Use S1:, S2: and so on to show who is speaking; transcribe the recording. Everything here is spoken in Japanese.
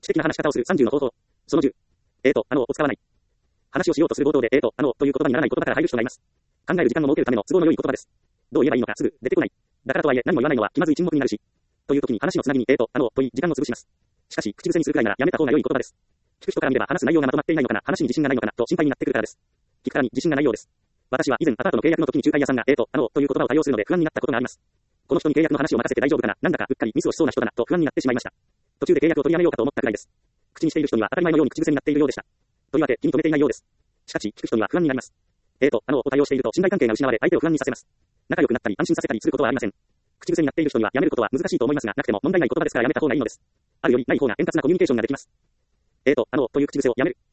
S1: 知的な話し方をする30の方法。その10。を使わない。話をしようとする冒頭で、という言葉にならない言葉から入る人がいます。考える時間を設けるための都合の良い言葉です。どう言えばいいのかすぐ出てこない。だからとはいえ何も言わないのは気まずい沈黙になるし。という時に話のつなぎに、という時間を潰します。しかし、口癖にするくらいならやめた方が良い言葉です。聞く人から見れば話す内容がまとまっていないのかな、話に自信がないのかな、と心配になってくるからです。聞くからに自信がないようです。私は以前アパートの契約の時に仲介屋さんが、という言葉を多用するので不安になったことがあります。この人に契約の話を任せて大丈夫かな、なんだかうっかりミスをしそうな人だな、と不安になってしまいました。途中で契約を取りやめようかと思ったくらいです。口にしている人には当たり前のように口癖になっているようでした。とりわけ気に留めていないようです。しかし、聞く人には不安になります。を多用していると信頼関係が失われ、相手を不安にさせます。仲良くなったり安心させたりすることはありません。口癖になっている人にはやめることは難しいと思いますが、なくても問題ない言葉ですからやめた方がいいのです。あるよりない方が円滑なコミュニケーションができます。という口癖をやめる。